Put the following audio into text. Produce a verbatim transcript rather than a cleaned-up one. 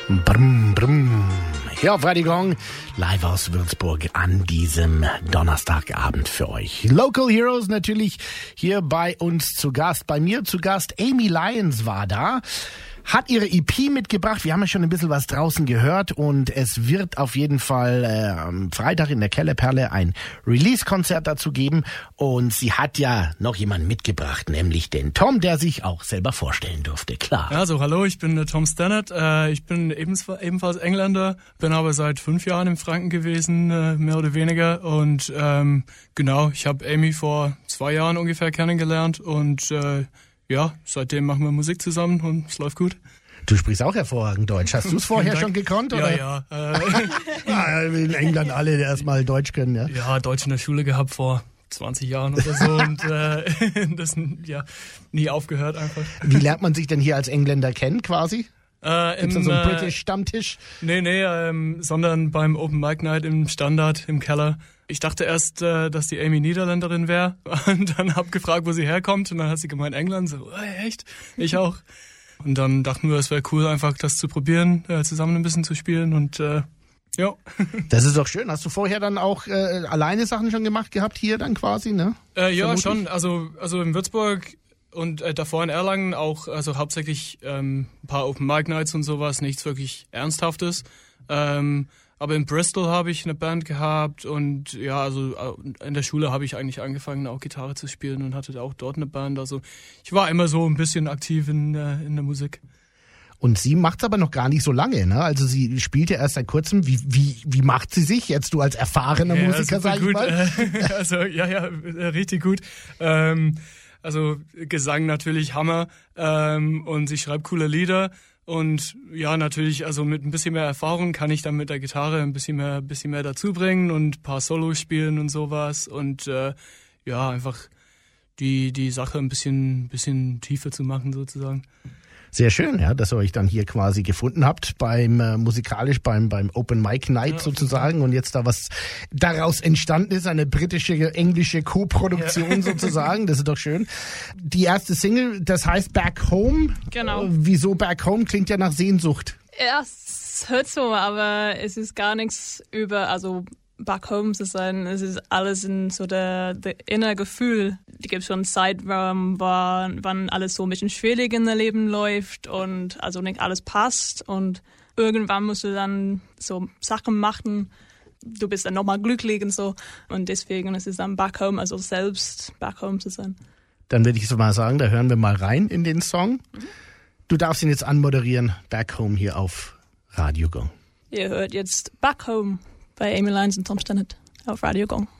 Brumm, brumm. Hier auf Radio Gong, live aus Würzburg an diesem Donnerstagabend für euch. Local Heroes natürlich hier bei uns zu Gast. Bei mir zu Gast Amy Lyons war da. Hat ihre E P mitgebracht. Wir haben ja schon ein bisschen was draußen gehört und es wird auf jeden Fall äh, am Freitag in der Kellerperle ein Release-Konzert dazu geben. Und sie hat ja noch jemanden mitgebracht, nämlich den Tom, der sich auch selber vorstellen durfte. Klar. Ja, so hallo, ich bin der Tom Stannard. Äh, ich bin ebenfalls, ebenfalls Engländer, bin aber seit fünf Jahren in Franken gewesen, äh, mehr oder weniger. Und ähm, genau, ich habe Amy vor zwei Jahren ungefähr kennengelernt und äh, ja, seitdem machen wir Musik zusammen und es läuft gut. Du sprichst auch hervorragend Deutsch. Hast du es vorher schon gekonnt? Oder? Ja, ja. Äh, ja. In England alle erstmal Deutsch können, ja? Ja, Deutsch in der Schule gehabt vor zwanzig Jahren oder so und äh, das ja nie aufgehört einfach. Wie lernt man sich denn hier als Engländer kennen quasi? Äh, Gibt's da so einen äh, British-Stammtisch? Nee, nee, ähm, sondern beim Open Mic Night im Standard im Keller. Ich dachte erst, äh, dass die Amy Niederländerin wäre und dann hab gefragt, wo sie herkommt und dann hat sie gemeint England. So, oh, echt? Ich auch. Und dann dachten wir, es wäre cool, einfach das zu probieren, äh, zusammen ein bisschen zu spielen und äh, ja. Das ist doch schön. Hast du vorher dann auch äh, alleine Sachen schon gemacht gehabt hier dann quasi, ne? Äh, ja, Vermutlich? schon. Also also in Würzburg und äh, davor in Erlangen auch, also hauptsächlich ähm, ein paar Open Mic Nights und sowas, nichts wirklich Ernsthaftes. Ähm, Aber in Bristol habe ich eine Band gehabt und ja, also in der Schule habe ich eigentlich angefangen, auch Gitarre zu spielen und hatte auch dort eine Band. Also ich war immer so ein bisschen aktiv in, in der Musik. Und sie macht's aber noch gar nicht so lange, ne? Also sie spielt ja erst seit kurzem. Wie, wie, wie macht sie sich jetzt, du als erfahrener ja, Musiker, sag ich gut. mal? Also ja, ja, richtig gut. Ähm, also Gesang natürlich Hammer ähm, und sie schreibt coole Lieder. Und ja, natürlich, also mit ein bisschen mehr Erfahrung kann ich dann mit der Gitarre ein bisschen mehr, bisschen mehr dazu bringen und ein paar Solos spielen und sowas. Und äh, ja, einfach die, die Sache ein bisschen, bisschen tiefer zu machen sozusagen. Sehr schön, ja, dass ihr euch dann hier quasi gefunden habt beim äh, musikalisch beim beim Open Mic Night ja, sozusagen und jetzt da was daraus entstanden ist, eine britische englische Co-Produktion ja. sozusagen, das ist doch schön. Die erste Single, das heißt Back Home. Genau. Äh, wieso Back Home? Klingt ja nach Sehnsucht. Ja, es hört so, aber es ist gar nichts über, also Back Home zu sein, es ist alles in so der, der innere Gefühl. Es gibt schon Zeit, wann, wann alles so ein bisschen schwierig in der Leben läuft und also nicht alles passt und irgendwann musst du dann so Sachen machen, du bist dann nochmal glücklich und so und deswegen ist es dann Back Home, also selbst Back Home zu sein. Dann würde ich so mal sagen, da hören wir mal rein in den Song. Mhm. Du darfst ihn jetzt anmoderieren, Back Home hier auf Radio Gong. Ihr hört jetzt Back Home bei Amy Lyons und Tom Stannard auf Radio Gong.